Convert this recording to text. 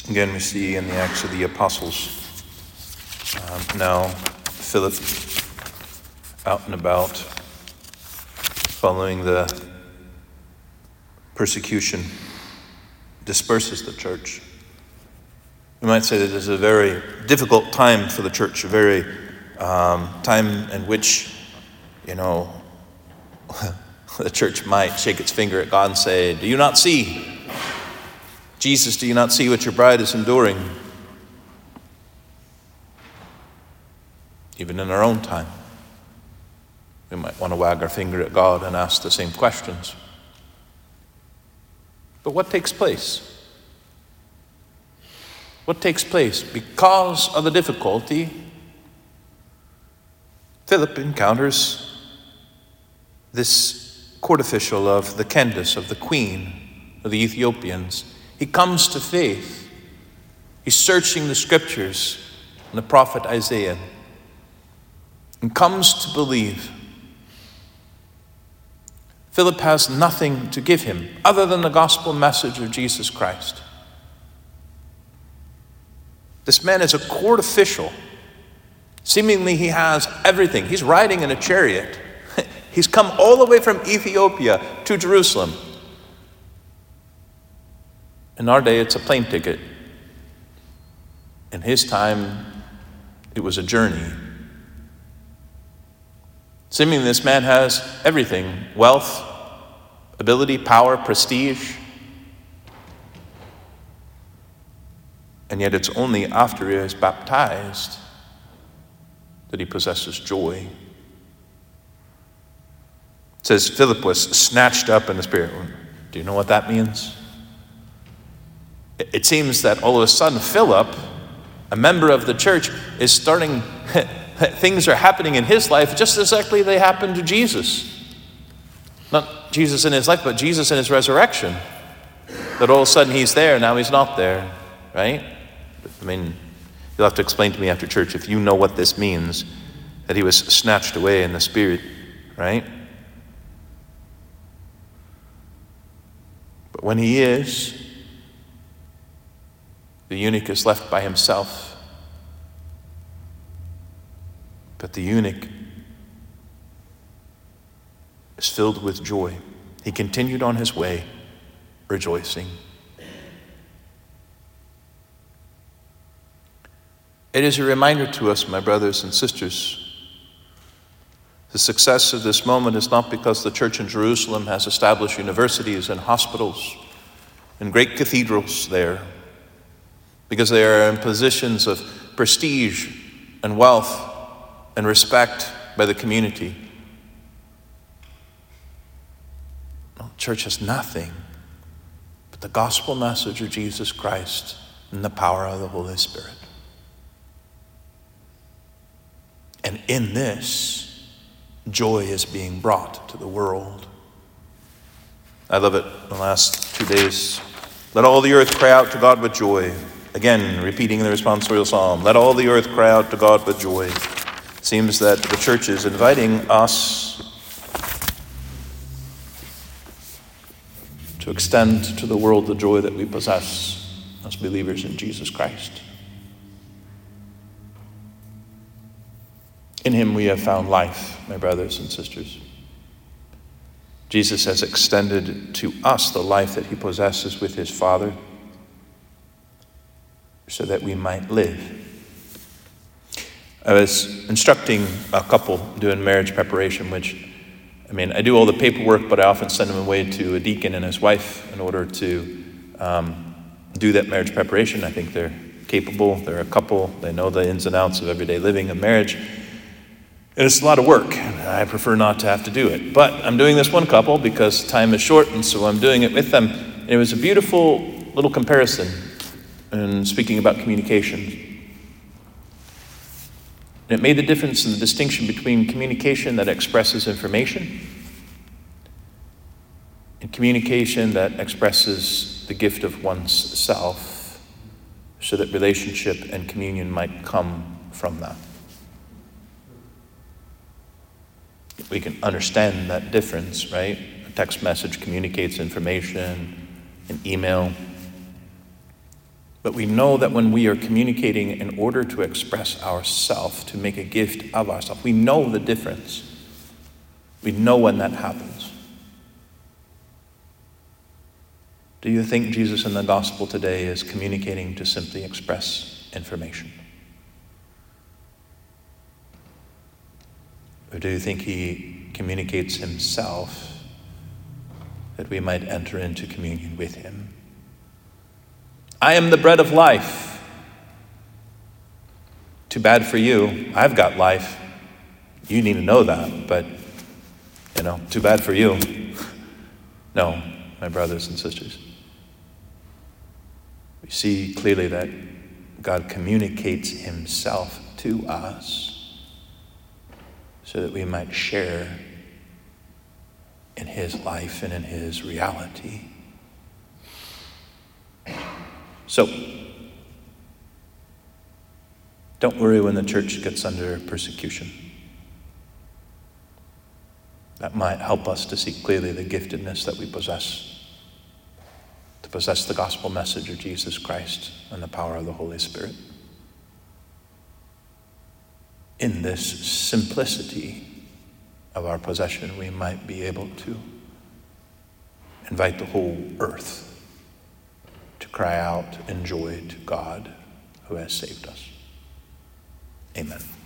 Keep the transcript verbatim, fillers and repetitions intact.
Again, we see in the Acts of the Apostles, um, now Philip out and about, following the persecution, disperses the church. We might say that this is a very difficult time for the church, a very um, time in which, you know, the church might shake its finger at God and say, do you not see? Jesus, do you not see what your bride is enduring? Even in our own time, we might want to wag our finger at God and ask the same questions. But what takes place? What takes place? Because of the difficulty, Philip encounters this court official of the Candace, of the queen of the Ethiopians. He comes to faith. He's searching the scriptures and the prophet Isaiah and comes to believe. Philip has nothing to give him other than the gospel message of Jesus Christ. This man is a court official. Seemingly he has everything. He's riding in a chariot. He's come all the way from Ethiopia to Jerusalem. In our day, it's a plane ticket. In his time, it was a journey. Seemingly this man has everything: wealth, ability, power, prestige. And yet it's only after he is baptized that he possesses joy. It says Philip was snatched up in the Spirit. Do you know what that means? It seems that all of a sudden Philip, a member of the church, is starting, things are happening in his life just exactly they happened to Jesus. Not Jesus in his life, but Jesus in his resurrection. That all of a sudden he's there, now he's not there, right? I mean, you'll have to explain to me after church if you know what this means, that he was snatched away in the Spirit, right? But when he is, the eunuch is left by himself. But the eunuch is filled with joy. He continued on his way, rejoicing. It is a reminder to us, my brothers and sisters, the success of this moment is not because the church in Jerusalem has established universities and hospitals and great cathedrals there, because they are in positions of prestige and wealth and respect by the community. No, the church has nothing but the gospel message of Jesus Christ and the power of the Holy Spirit. And in this, joy is being brought to the world. I love it. The last two days, let all the earth cry out to God with joy. Again, repeating the responsorial psalm, let all the earth cry out to God with joy. It seems that the church is inviting us to extend to the world the joy that we possess as believers in Jesus Christ. In him we have found life, my brothers and sisters. Jesus has extended to us the life that he possesses with his Father, so that we might live. I was instructing a couple doing marriage preparation, which, I mean, I do all the paperwork, but I often send them away to a deacon and his wife in order to um, do that marriage preparation. I think they're capable. They're a couple. They know the ins and outs of everyday living of marriage. And it's a lot of work. I prefer not to have to do it. But I'm doing this one couple because time is short, and so I'm doing it with them. And it was a beautiful little comparison in speaking about communication. And it made the difference in the distinction between communication that expresses information and communication that expresses the gift of one's self, so that relationship and communion might come from that. We can understand that difference, right? A text message communicates information, an email. But we know that when we are communicating in order to express ourself, to make a gift of ourselves, we know the difference. We know when that happens. Do you think Jesus in the gospel today is communicating to simply express information? Or do you think he communicates himself that we might enter into communion with him? I am the bread of life. Too bad for you. I've got life. You need to know that, but, you know, too bad for you. No, my brothers and sisters. We see clearly that God communicates himself to us so that we might share in his life and in his reality. So, don't worry when the church gets under persecution. That might help us to see clearly the giftedness that we possess, to possess the gospel message of Jesus Christ and the power of the Holy Spirit. In this simplicity of our possession, we might be able to invite the whole earth to cry out in joy to God who has saved us. Amen.